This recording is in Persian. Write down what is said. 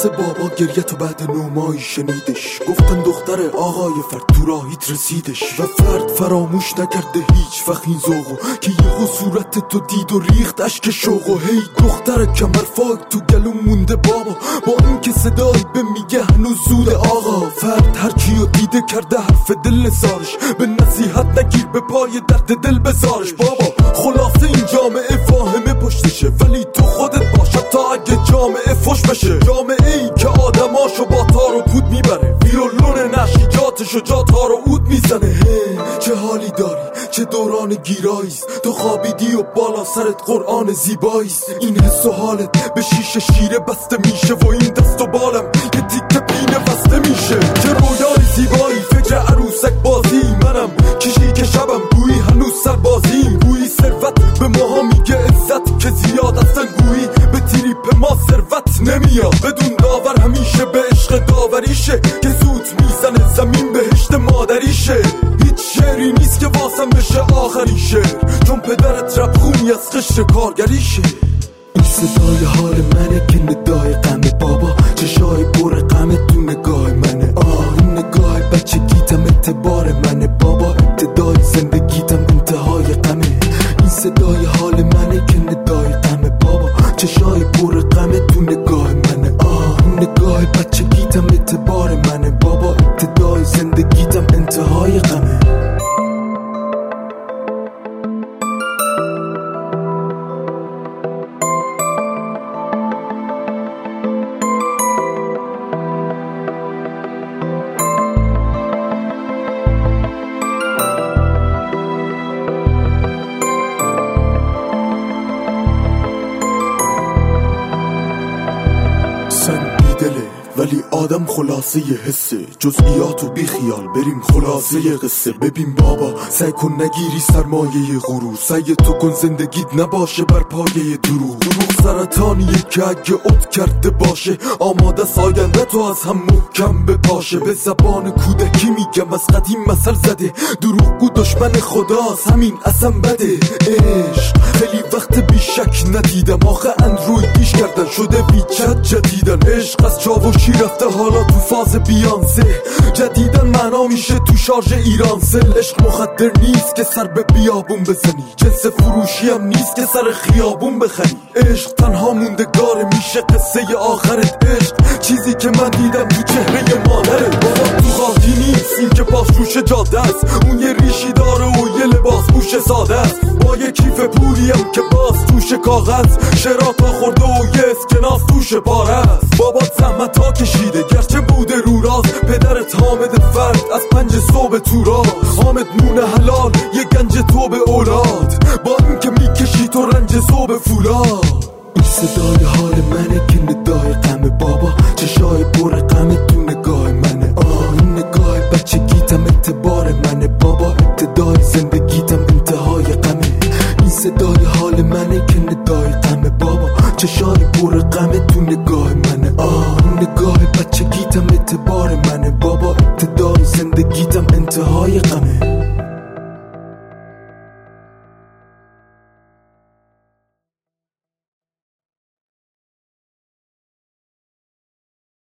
واسه بابا گریه تو بعد 9 ماهی شنیدش. گفتن دختر آقای فرد تو راهیت رسیدش و فرد فراموش نکرده هیچ وقت این ذوقو که یهو صورت تو دید و ریخت اشک شوقو. هی دختر کمر فاک تو گلوم مونده بابا، با این که صدایی به میگه هنوز زود آقا. فرد هر کیو دیده کرده حرف دل نزارش، به نصیحت نگیر به پای درد دل بزارش. بابا خلاصه این جامعه فاهمه پشتشه، ولی تو خودت باشد تا اگه جامعه فش بشه. جامعه ای که آدماشو با تار و پود میبره، ویولون نشیجاتشو جا تار و عود میزنه. چه حالی داری، چه دوران گیراییست، تو خوابیدی و بالا سرت قرآن زیباییست. این حس و حالت به شیشه شیره بسته میشه و این دست و بالم یه تیکه پینه بسته میشه. چه رویای زیبایی، فکر عروسک بازی منم، کشی که شبم گویی هنوز سربازیم. گویی ثروت به ماها میگه عزت که زیاد هستن، گویی به تریپ ما ثروت نمیاد. بدون داور همیشه به عشق داوریشه که زود میزنه زمین بهشت مادریشه. هیچ شعری نیست که واسم بشه آخرین شعر، چون پدرت ربخونی از قشر کارگریشه. این صدای حال منه که ندای غمه بابا، چشای پر غمه تو نگاه منه. این نگاه بچگیتم اعتبار منه بابا، ابتدای زندگیتم انتهای غمه. این صدای حال منه که ندای غمه بابا، چشای پر غمه تو نگاه منه. این نگاه بچگیتم اعتبار منه بابا، ابتدای زندگیتم انتهای غمه. ولی آدم خلاصه ی حسه، جزئیات و بی خیال بریم خلاصه ی قصه. ببین بابا سعی کن نگیری سرمایه غرور، سعی تو کن زندگیت نباشه بر پایه دروغ. دروغ سرطانیه که اگه عد کرده باشه، آماده ساینده تو از هم محکم بپاشه. به زبان کودکی میگم از قدیم مثل زده، دروغگو دشمن خداست همین اصلا بده. عشق خیلی وقت بیشک ندیدم، آخه اندرویدیش کردن شده ویچت جدیدن. عشق از چاوشی رفته حالا تو فاز بیانسه، جدیدن معنا میشه تو شارژ ایرانسل. عشق مخدر نیست که سر به بیابون بزنی، جنس فروشی هم نیست که سر خیابون بخری. عشق تنها موندگار میشه قصه آخرت. عشق چیزی که من دیدم تو چهره مادره. بابا تو قاطی نیست این که پاس روش جاده است، اون یه ریشی داره و یه لباس پوش ساده است، با یه کیف پولیم که باز توش کاغذ، شراطا خورده و یه اسکناس توش پاره است. بابا زحمت ها کشیده گرچه بوده رو راست، پدرت حامد فرد از 5 صبح تو راه. حامد نون حلال یه گنج تو به اولاد، با این که میکشی تو رنج صبح فولاد. این صدای حال منه که ندای غمه بابا، چشای پر غمه تو نگاه منه. این نگاه بچگیتم اعتبار منه بابا، ابتدای زندگیتم انتهای غمه. این صدای حال منه که ندای غمه بابا، چشای پر غمه تو نگاه منه. نگاه بچگیتم اعتبار منه بابا، ابتدای زندگیتم انتهای غمه.